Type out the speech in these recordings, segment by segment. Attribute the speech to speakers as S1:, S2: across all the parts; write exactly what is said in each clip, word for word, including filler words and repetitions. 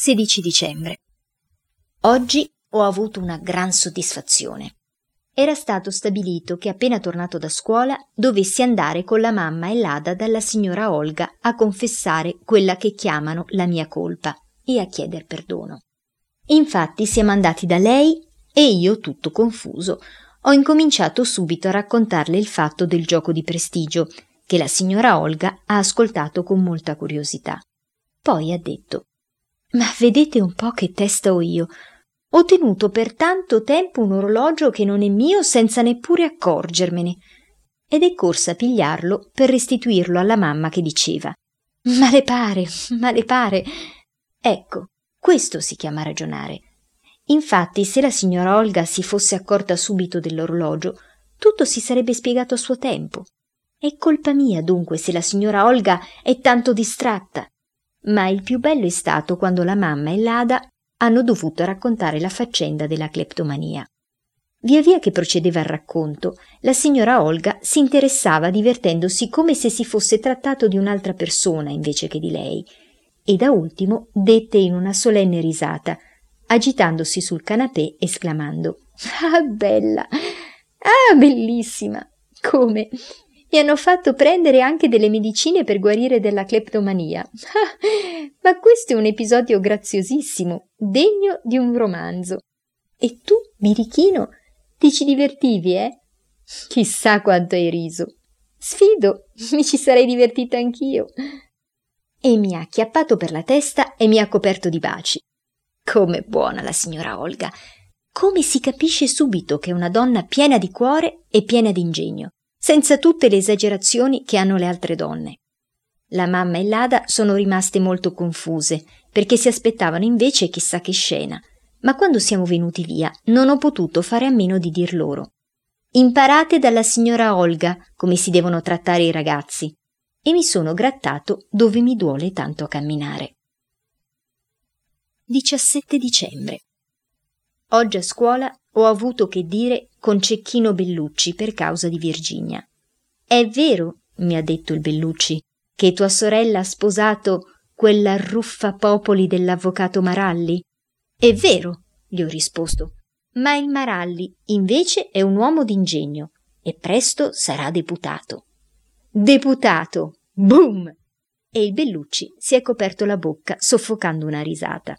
S1: sedici dicembre. Oggi ho avuto una gran soddisfazione. Era stato stabilito che appena tornato da scuola dovessi andare con la mamma e l'Ada dalla signora Olga a confessare quella che chiamano la mia colpa e a chieder perdono. Infatti siamo andati da lei e io, tutto confuso, ho incominciato subito a raccontarle il fatto del gioco di prestigio, che la signora Olga ha ascoltato con molta curiosità. Poi ha detto: «Ma vedete un po' che testa ho io. Ho tenuto per tanto tempo un orologio che non è mio senza neppure accorgermene». Ed è corsa a pigliarlo per restituirlo alla mamma che diceva: «Ma le pare, ma le pare». Ecco, questo si chiama ragionare. Infatti, se la signora Olga si fosse accorta subito dell'orologio, tutto si sarebbe spiegato a suo tempo. È colpa mia, dunque, se la signora Olga è tanto distratta. Ma il più bello è stato quando la mamma e l'Ada hanno dovuto raccontare la faccenda della cleptomania. Via via che procedeva il racconto, la signora Olga si interessava divertendosi come se si fosse trattato di un'altra persona invece che di lei, e da ultimo dette in una solenne risata, agitandosi sul canapè, esclamando: «Ah, bella! Ah, bellissima! Come? Mi hanno fatto prendere anche delle medicine per guarire della cleptomania. Ah, ma questo è un episodio graziosissimo, degno di un romanzo. E tu, birichino, ti ci divertivi, eh? Chissà quanto hai riso. Sfido, mi ci sarei divertita anch'io». E mi ha acchiappato per la testa e mi ha coperto di baci. Com'è buona la signora Olga! Come si capisce subito che è una donna piena di cuore e piena d'ingegno, senza tutte le esagerazioni che hanno le altre donne. La mamma e l'Ada sono rimaste molto confuse, perché si aspettavano invece chissà che scena, ma quando siamo venuti via non ho potuto fare a meno di dir loro: «Imparate dalla signora Olga come si devono trattare i ragazzi», e mi sono grattato dove mi duole tanto a camminare. diciassette dicembre. Oggi a scuola ho avuto che dire con Cecchino Bellucci per causa di Virginia. «È vero», mi ha detto il Bellucci, «che tua sorella ha sposato quella ruffapopoli dell'avvocato Maralli?» «È vero», gli ho risposto, «ma il Maralli invece è un uomo d'ingegno e presto sarà deputato». «Deputato! Boom!» E il Bellucci si è coperto la bocca soffocando una risata.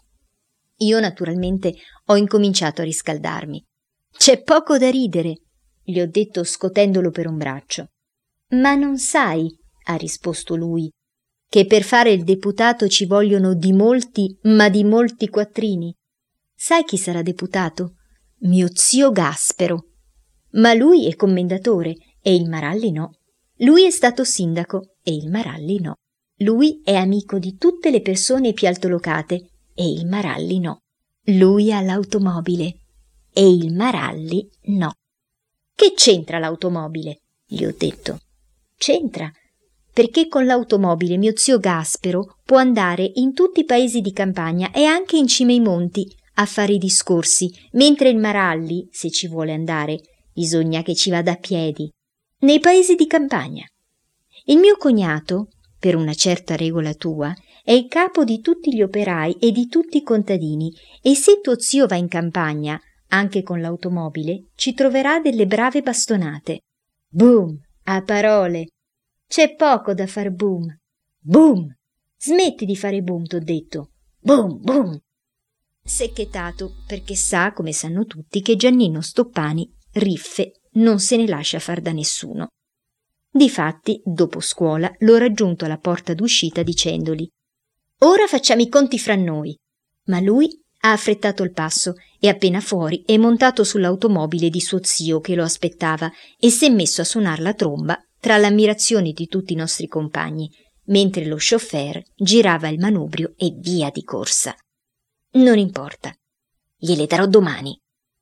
S1: Io naturalmente ho incominciato a riscaldarmi. «C'è poco da ridere», gli ho detto scotendolo per un braccio. «Ma non sai», ha risposto lui, «che per fare il deputato ci vogliono di molti, ma di molti quattrini? Sai chi sarà deputato? Mio zio Gaspero. Ma lui è commendatore e il Maralli no. Lui è stato sindaco e il Maralli no. Lui è amico di tutte le persone più altolocate e il Maralli no. Lui ha l'automobile e il Maralli no». «Che c'entra l'automobile?» gli ho detto. «C'entra, perché con l'automobile mio zio Gaspero può andare in tutti i paesi di campagna e anche in cima ai monti a fare i discorsi, mentre il Maralli, se ci vuole andare, bisogna che ci vada a piedi, nei paesi di campagna. Il mio cognato, per una certa regola tua, è il capo di tutti gli operai e di tutti i contadini, e se tuo zio va in campagna, anche con l'automobile, ci troverà delle brave bastonate». Boom! A parole! C'è poco da far boom. Boom! Smetti di fare boom, t'ho detto. Boom, boom! Secchetato, perché sa, come sanno tutti, che Giannino Stoppani riffe non se ne lascia far da nessuno. Difatti, dopo scuola, l'ho raggiunto alla porta d'uscita dicendogli: «Ora facciamo i conti fra noi». Ma lui ha affrettato il passo e appena fuori è montato sull'automobile di suo zio che lo aspettava e si è messo a suonar la tromba tra l'ammirazione di tutti i nostri compagni, mentre lo chauffeur girava il manubrio e via di corsa. Non importa, gliele darò domani.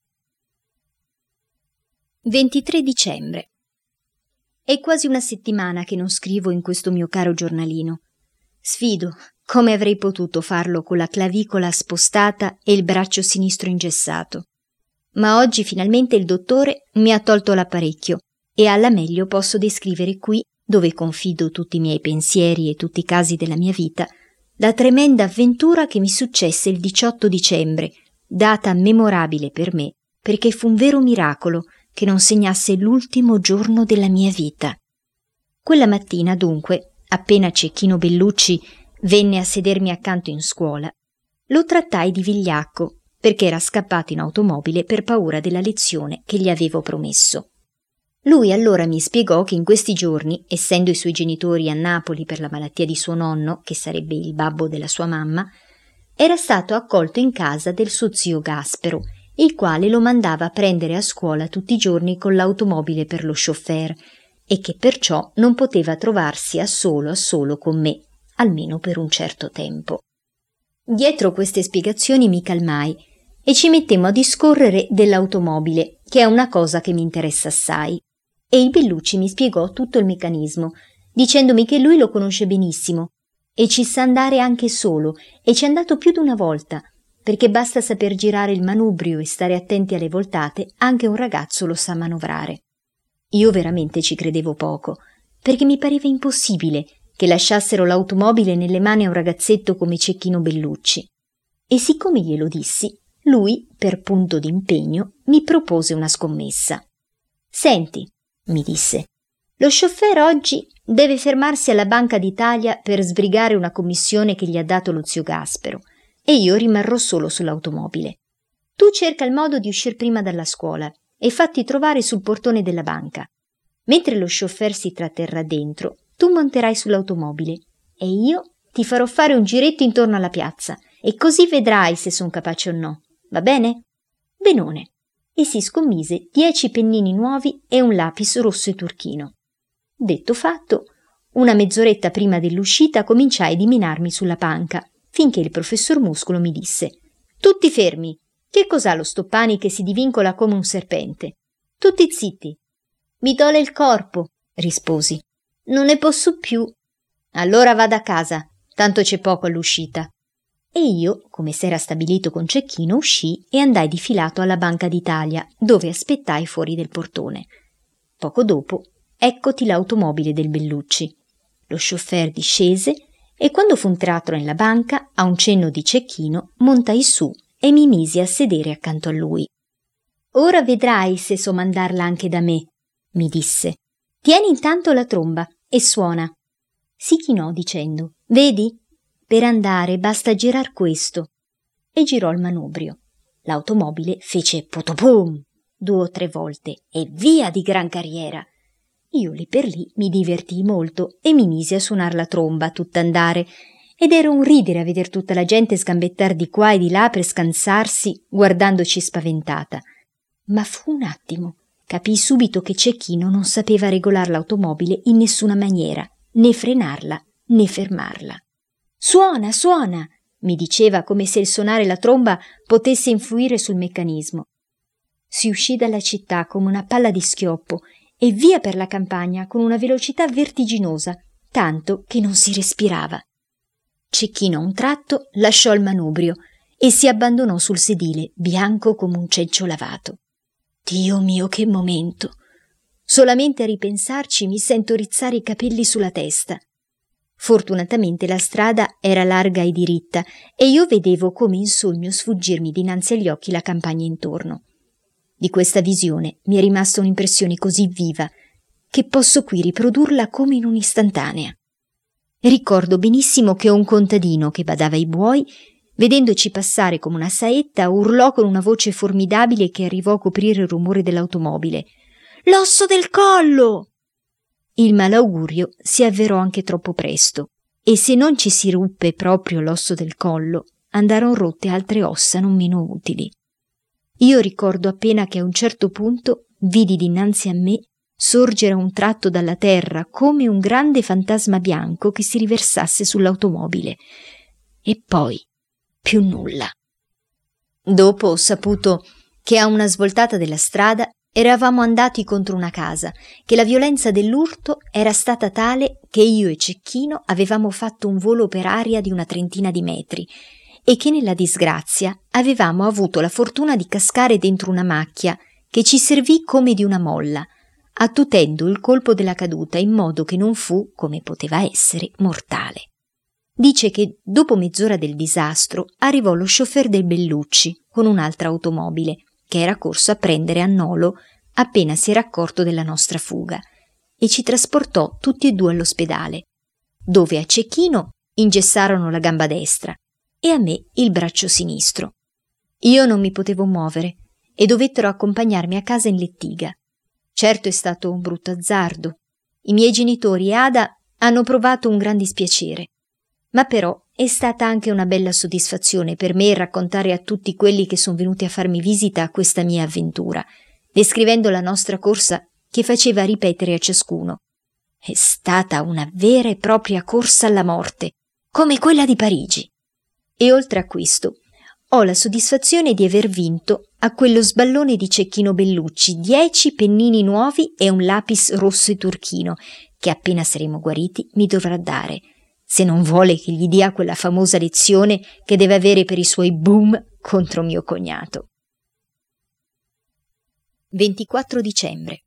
S1: ventitré dicembre. È quasi una settimana che non scrivo in questo mio caro giornalino. Sfido come avrei potuto farlo con la clavicola spostata e il braccio sinistro ingessato. Ma oggi finalmente il dottore mi ha tolto l'apparecchio e alla meglio posso descrivere qui, dove confido tutti i miei pensieri e tutti i casi della mia vita, la tremenda avventura che mi successe il diciotto dicembre, data memorabile per me, perché fu un vero miracolo che non segnasse l'ultimo giorno della mia vita. Quella mattina, dunque, appena Cecchino Bellucci venne a sedermi accanto in scuola, lo trattai di vigliacco perché era scappato in automobile per paura della lezione che gli avevo promesso. Lui allora mi spiegò che in questi giorni, essendo i suoi genitori a Napoli per la malattia di suo nonno, che sarebbe il babbo della sua mamma, era stato accolto in casa del suo zio Gaspero, il quale lo mandava a prendere a scuola tutti i giorni con l'automobile per lo chauffeur, e che perciò non poteva trovarsi a solo a solo con me, almeno per un certo tempo. Dietro queste spiegazioni mi calmai e ci mettemmo a discorrere dell'automobile, che è una cosa che mi interessa assai. E il Bellucci mi spiegò tutto il meccanismo, dicendomi che lui lo conosce benissimo e ci sa andare anche solo, e ci è andato più di una volta, perché basta saper girare il manubrio e stare attenti alle voltate, anche un ragazzo lo sa manovrare. Io veramente ci credevo poco, perché mi pareva impossibile che lasciassero l'automobile nelle mani a un ragazzetto come Cecchino Bellucci. E siccome glielo dissi, lui, per punto d'impegno, mi propose una scommessa. «Senti», mi disse, «lo chauffeur oggi deve fermarsi alla Banca d'Italia per sbrigare una commissione che gli ha dato lo zio Gaspero, e io rimarrò solo sull'automobile. Tu cerca il modo di uscir prima dalla scuola e fatti trovare sul portone della banca. Mentre lo chauffeur si tratterrà dentro, tu monterai sull'automobile e io ti farò fare un giretto intorno alla piazza, e così vedrai se son capace o no. Va bene?» Benone. E si scommise dieci pennini nuovi e un lapis rosso e turchino. Detto fatto, una mezz'oretta prima dell'uscita cominciai a dimenarmi sulla panca, finché il professor Muscolo mi disse: «Tutti fermi! Che cos'ha lo Stoppani che si divincola come un serpente? Tutti zitti!» «Mi dole il corpo», risposi. «Non ne posso più». «Allora vada a casa, tanto c'è poco all'uscita». E io, come s'era stabilito con Cecchino, uscii e andai difilato alla Banca d'Italia, dove aspettai fuori del portone. Poco dopo, eccoti l'automobile del Bellucci. Lo chauffeur discese e quando fu entrato nella banca, a un cenno di Cecchino, montai su e mi misi a sedere accanto a lui. «Ora vedrai se so mandarla anche da me», mi disse. «Tieni intanto la tromba e suona». Si chinò dicendo: «Vedi? Per andare basta girar questo». E girò il manubrio. L'automobile fece potopum due o tre volte e via di gran carriera. Io lì per lì mi divertii molto e mi misi a suonar la tromba a tutt'andare, ed era un ridere a veder tutta la gente sgambettar di qua e di là per scansarsi guardandoci spaventata. Ma fu un attimo. Capii subito che Cecchino non sapeva regolar l'automobile in nessuna maniera, né frenarla né fermarla. «Suona, suona!» mi diceva, come se il suonare la tromba potesse influire sul meccanismo. Si uscì dalla città come una palla di schioppo e via per la campagna con una velocità vertiginosa, tanto che non si respirava. Cecchino a un tratto lasciò il manubrio e si abbandonò sul sedile, bianco come un cencio lavato. Dio mio, che momento! Solamente a ripensarci mi sento rizzare i capelli sulla testa. Fortunatamente la strada era larga e diritta e io vedevo come in sogno sfuggirmi dinanzi agli occhi la campagna intorno. Di questa visione mi è rimasta un'impressione così viva che posso qui riprodurla come in un'istantanea. Ricordo benissimo che un contadino che badava ai buoi, vedendoci passare come una saetta, urlò con una voce formidabile che arrivò a coprire il rumore dell'automobile: «L'osso del collo!» Il malaugurio si avverò anche troppo presto, e se non ci si ruppe proprio l'osso del collo, andarono rotte altre ossa non meno utili. Io ricordo appena che a un certo punto vidi dinanzi a me sorgere a un tratto dalla terra come un grande fantasma bianco che si riversasse sull'automobile. E poi più nulla. Dopo ho saputo che a una svoltata della strada eravamo andati contro una casa, che la violenza dell'urto era stata tale che io e Cecchino avevamo fatto un volo per aria di una trentina di metri e che nella disgrazia avevamo avuto la fortuna di cascare dentro una macchia che ci servì come di una molla, attutendo il colpo della caduta in modo che non fu, come poteva essere, mortale. Dice che dopo mezz'ora del disastro arrivò lo chauffeur del Bellucci con un'altra automobile che era corso a prendere a Nolo appena si era accorto della nostra fuga e ci trasportò tutti e due all'ospedale, dove a Cecchino ingessarono la gamba destra e a me il braccio sinistro. Io non mi potevo muovere e dovettero accompagnarmi a casa in lettiga. Certo è stato un brutto azzardo. I miei genitori e Ada hanno provato un gran dispiacere, ma però è stata anche una bella soddisfazione per me raccontare a tutti quelli che sono venuti a farmi visita questa mia avventura, descrivendo la nostra corsa che faceva ripetere a ciascuno: è stata una vera e propria corsa alla morte, come quella di Parigi. E oltre a questo, ho la soddisfazione di aver vinto a quello sballone di Cecchino Bellucci dieci pennini nuovi e un lapis rosso e turchino che appena saremo guariti mi dovrà dare, se non vuole che gli dia quella famosa lezione che deve avere per i suoi boom contro mio cognato. ventiquattro dicembre.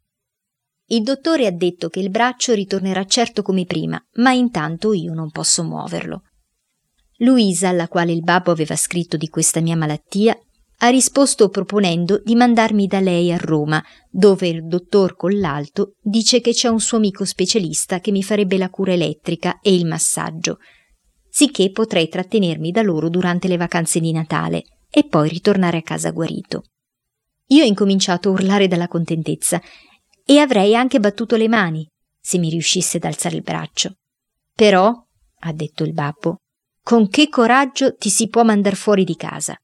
S1: Il dottore ha detto che il braccio ritornerà certo come prima, ma intanto io non posso muoverlo. Luisa, alla quale il babbo aveva scritto di questa mia malattia, ha risposto proponendo di mandarmi da lei a Roma, dove il dottor Collalto dice che c'è un suo amico specialista che mi farebbe la cura elettrica e il massaggio, sicché potrei trattenermi da loro durante le vacanze di Natale e poi ritornare a casa guarito. Io ho incominciato a urlare dalla contentezza e avrei anche battuto le mani se mi riuscisse ad alzare il braccio. Però, ha detto il babbo, con che coraggio ti si può mandar fuori di casa?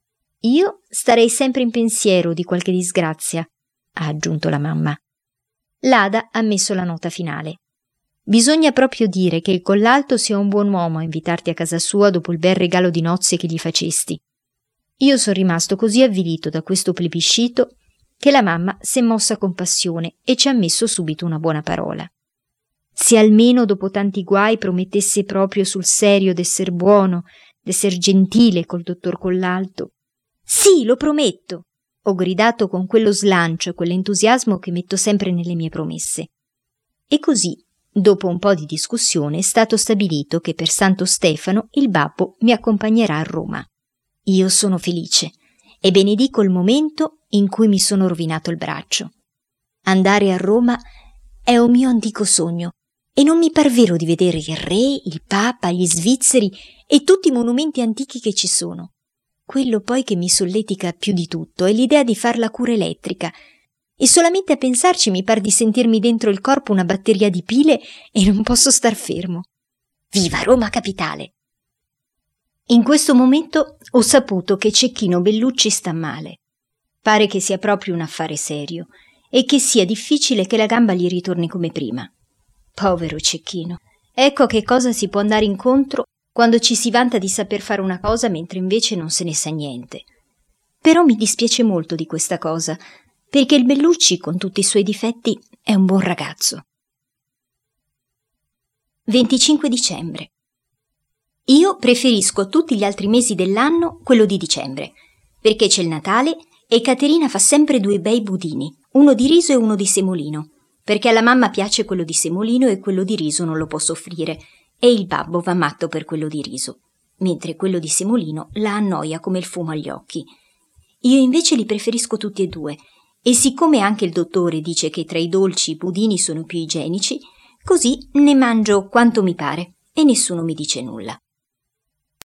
S1: Io starei sempre in pensiero di qualche disgrazia, ha aggiunto la mamma. L'Ada ha messo la nota finale. Bisogna proprio dire che il Collalto sia un buon uomo a invitarti a casa sua dopo il bel regalo di nozze che gli facesti. Io sono rimasto così avvilito da questo plebiscito che la mamma si è mossa con passione e ci ha messo subito una buona parola. Se almeno dopo tanti guai promettesse proprio sul serio d'esser buono, d'esser gentile col dottor Collalto. Sì, lo prometto, ho gridato con quello slancio e quell'entusiasmo che metto sempre nelle mie promesse. E così, dopo un po' di discussione, è stato stabilito che per Santo Stefano il babbo mi accompagnerà a Roma. Io sono felice e benedico il momento in cui mi sono rovinato il braccio. Andare a Roma è un mio antico sogno e non mi par vero di vedere il re, il papa, gli svizzeri e tutti i monumenti antichi che ci sono. Quello poi che mi solletica più di tutto è l'idea di far la cura elettrica e solamente a pensarci mi par di sentirmi dentro il corpo una batteria di pile e non posso star fermo. Viva Roma Capitale! In questo momento ho saputo che Cecchino Bellucci sta male. Pare che sia proprio un affare serio e che sia difficile che la gamba gli ritorni come prima. Povero Cecchino. Ecco che cosa si può andare incontro quando ci si vanta di saper fare una cosa mentre invece non se ne sa niente. Però mi dispiace molto di questa cosa, perché il Bellucci, con tutti i suoi difetti, è un buon ragazzo. venticinque dicembre. Io preferisco tutti gli altri mesi dell'anno quello di dicembre, perché c'è il Natale e Caterina fa sempre due bei budini, uno di riso e uno di semolino, perché alla mamma piace quello di semolino e quello di riso non lo può soffrire, e il babbo va matto per quello di riso, mentre quello di semolino la annoia come il fumo agli occhi. Io invece li preferisco tutti e due, e siccome anche il dottore dice che tra i dolci i budini sono più igienici, così ne mangio quanto mi pare e nessuno mi dice nulla.